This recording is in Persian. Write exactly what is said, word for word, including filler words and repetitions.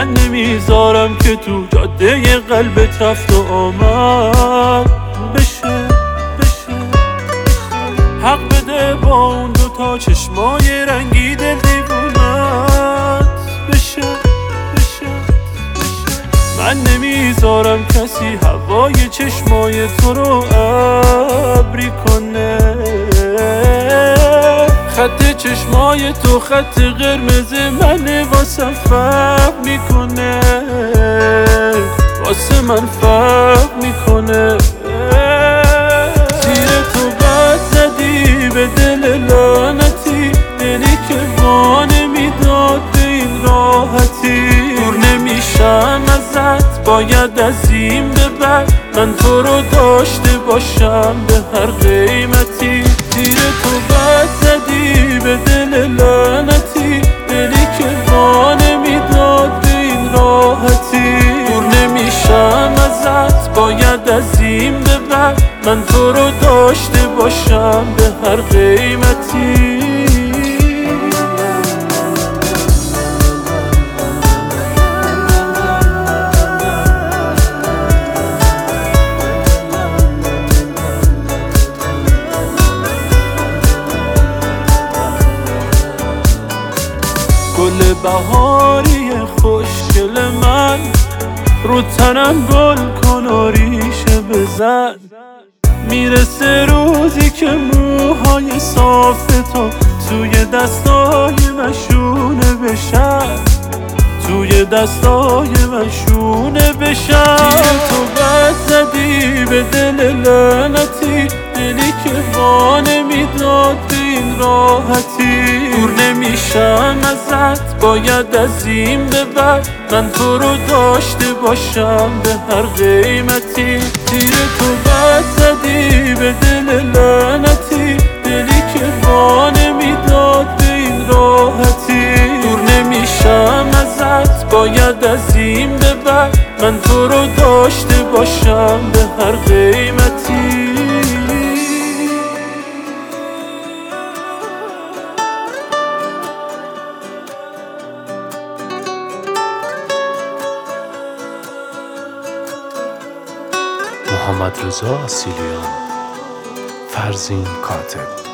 من نمیذارم که تو جاده قلبت رفت و آمد بشه بشه حق بده با اون دوتا چشمای رنگی دل دیوونت بشه بشه بشه من نمیذارم کسی هوای چشمای تو رو ابری کنه خط چشمای تو خط قرمز من واسه فرق میکنه واسه من فرق میکنه تیر تو بد زدی به دل لعنتی دلی که ما نمیداد به این راحتی دور نمیشم ازت باید از این به بعد من تو رو داشته باشم به هر قیمتی تیر تو بد زدی به دل لعنتی دلی که ما نمیداد به این راحتی دور نمیشم ازت باید از این به بعد من تو رو داشته باشم به هر قیمتی گل بهاری خوشگل من رو تنم گل کن و ریشه بزن میرسه روزی که موهای صاف تو توی دستای من شونه بشن توی دستای من شونه بشن تیر تو بد زدی به دل لعنتی دلی که با نمیداد به این راحتی دور نمیشم ازت باید از این به بعد من تو رو داشته باشم به هر قیمتی تیر تو بد زدی به دل لعنتی دلی که با نمیداد به این راحتی دور نمیشم ازت باید از این به بعد من تو رو داشته باشم به هر قیمتی محمد رضا اصیلیان، فرزین کاتب.